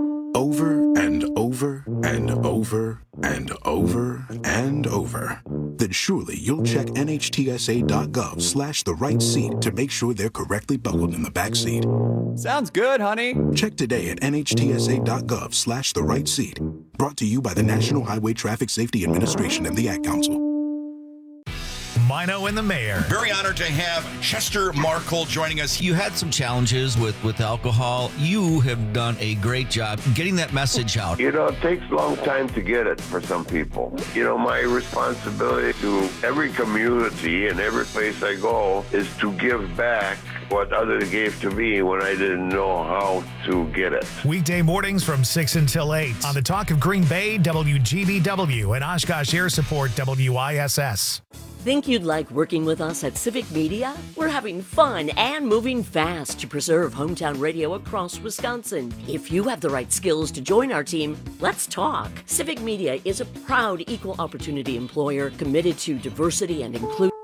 over and over and over and over and over, then surely you'll check nhtsa.gov slash the right seat to make sure they're correctly buckled in the back seat. Sounds good, honey. Check today at nhtsa.gov slash the right seat. Brought to you by the National Highway Traffic Safety Administration and the Ad Council. Mino and the Mayor. Very honored to have Chester Markle joining us. You had some challenges with, with alcohol. You have done a great job getting that message out. You know, it takes a long time to get it for some people. You know, my responsibility to every community and every place I go is to give back what others gave to me when I didn't know how to get it. Weekday mornings from six until eight on the Talk of Green Bay, W G B W, and Oshkosh Air Support, W I S S. Think you'd like working with us at Civic Media? We're having fun and moving fast to preserve hometown radio across Wisconsin. If you have the right skills to join our team, let's talk. Civic Media is a proud equal opportunity employer committed to diversity and inclusion.